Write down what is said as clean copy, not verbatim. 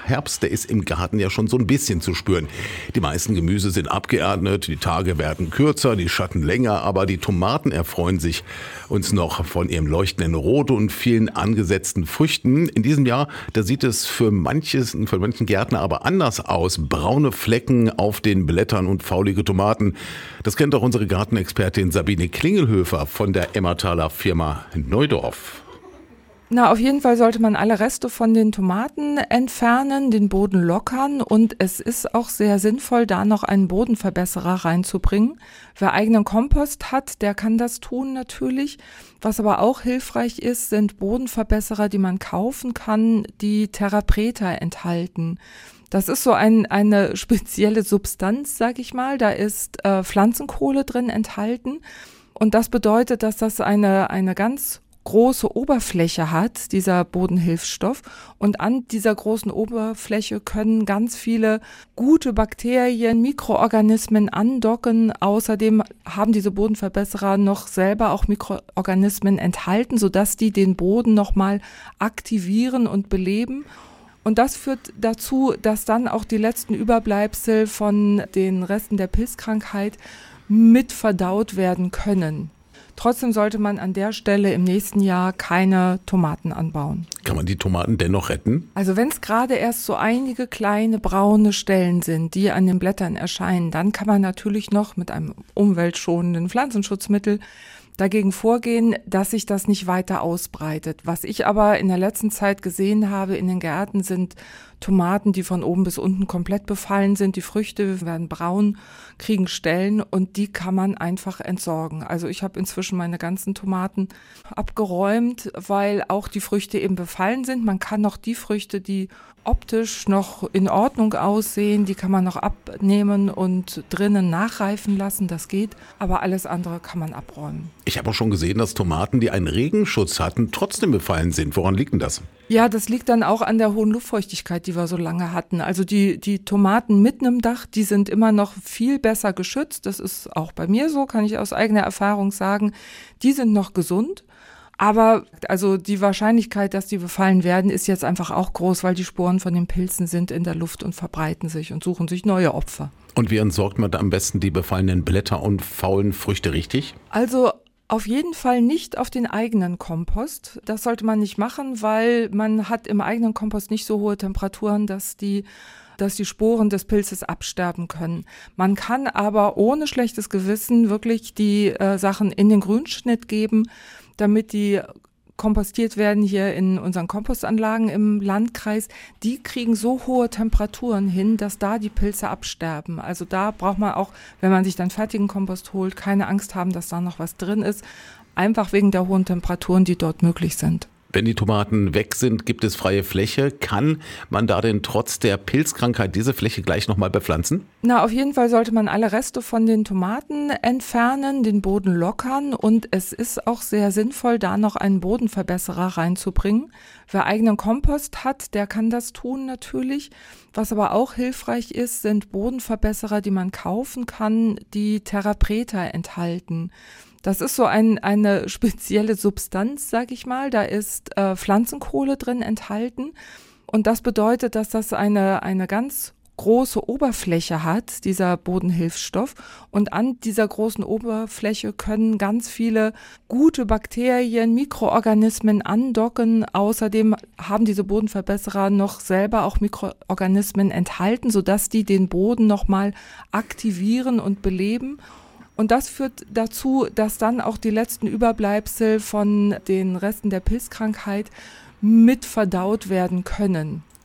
Herbst, der ist im Garten ja schon so ein bisschen zu spüren. Die meisten Gemüse sind abgeerntet, die Tage werden kürzer, die Schatten länger, aber die Tomaten erfreuen sich uns noch von ihrem leuchtenden Rot und vielen angesetzten Früchten. In diesem Jahr, da sieht es für manchen Gärtner aber anders aus. Braune Flecken auf den Blättern und faulige Tomaten. Das kennt auch unsere Gartenexpertin Sabine Klingelhöfer von der Emmertaler Firma Neudorf. Na, auf jeden Fall sollte man alle Reste von den Tomaten entfernen, den Boden lockern und es ist auch sehr sinnvoll, da noch einen Bodenverbesserer reinzubringen. Wer eigenen Kompost hat, der kann das tun natürlich. Was aber auch hilfreich ist, sind Bodenverbesserer, die man kaufen kann, die Terra Preta enthalten. Das ist so eine spezielle Substanz, sag ich mal. Da ist Pflanzenkohle drin enthalten und das bedeutet, dass das eine ganz große Oberfläche hat, dieser Bodenhilfsstoff. Und an dieser großen Oberfläche können ganz viele gute Bakterien, Mikroorganismen andocken. Außerdem haben diese Bodenverbesserer noch selber auch Mikroorganismen enthalten, sodass die den Boden nochmal aktivieren und beleben. Und das führt dazu, dass dann auch die letzten Überbleibsel von den Resten der Pilzkrankheit mit verdaut werden können. Trotzdem sollte man an der Stelle im nächsten Jahr keine Tomaten anbauen. Kann man die Tomaten dennoch retten? Also wenn es gerade erst so einige kleine braune Stellen sind, die an den Blättern erscheinen, dann kann man natürlich noch mit einem umweltschonenden Pflanzenschutzmittel dagegen vorgehen, dass sich das nicht weiter ausbreitet. Was ich aber in der letzten Zeit gesehen habe in den Gärten sind Tomaten, die von oben bis unten komplett befallen sind. Die Früchte werden braun, kriegen Stellen und die kann man einfach entsorgen. Also ich habe inzwischen meine ganzen Tomaten abgeräumt, weil auch die Früchte eben befallen sind. Man kann noch die Früchte, die optisch noch in Ordnung aussehen, die kann man noch abnehmen und drinnen nachreifen lassen, das geht. Aber alles andere kann man abräumen. Ich habe auch schon gesehen, dass Tomaten, die einen Regenschutz hatten, trotzdem befallen sind. Woran liegt denn das? Ja, das liegt dann auch an der hohen Luftfeuchtigkeit, die wir so lange hatten. Also die Tomaten mitten im Dach, die sind immer noch viel besser geschützt. Das ist auch bei mir so, kann ich aus eigener Erfahrung sagen. Die sind noch gesund. Aber also die Wahrscheinlichkeit, dass die befallen werden, ist jetzt einfach auch groß, weil die Sporen von den Pilzen sind in der Luft und verbreiten sich und suchen sich neue Opfer. Und wie entsorgt man da am besten die befallenen Blätter und faulen Früchte richtig? Also auf jeden Fall nicht auf den eigenen Kompost. Das sollte man nicht machen, weil man hat im eigenen Kompost nicht so hohe Temperaturen, dass die Sporen des Pilzes absterben können. Man kann aber ohne schlechtes Gewissen wirklich die Sachen in den Grünschnitt geben, damit die kompostiert werden hier in unseren Kompostanlagen im Landkreis. Die kriegen so hohe Temperaturen hin, dass da die Pilze absterben. Also da braucht man auch, wenn man sich dann fertigen Kompost holt, keine Angst haben, dass da noch was drin ist. Einfach wegen der hohen Temperaturen, die dort möglich sind. Wenn die Tomaten weg sind, gibt es freie Fläche. Kann man da denn trotz der Pilzkrankheit diese Fläche gleich nochmal bepflanzen? Na, auf jeden Fall sollte man alle Reste von den Tomaten entfernen, den Boden lockern und es ist auch sehr sinnvoll, da noch einen Bodenverbesserer reinzubringen. Wer eigenen Kompost hat, der kann das tun natürlich. Was aber auch hilfreich ist, sind Bodenverbesserer, die man kaufen kann, die Terra Preta enthalten. Das ist so eine spezielle Substanz, sag ich mal. Da ist Pflanzenkohle drin enthalten. Und das bedeutet, dass das eine ganz große Oberfläche hat, dieser Bodenhilfsstoff. Und an dieser großen Oberfläche können ganz viele gute Bakterien, Mikroorganismen andocken. Außerdem haben diese Bodenverbesserer noch selber auch Mikroorganismen enthalten, sodass die den Boden nochmal aktivieren und beleben. Und das führt dazu, dass dann auch die letzten Überbleibsel von den Resten der Pilzkrankheit mit verdaut werden können.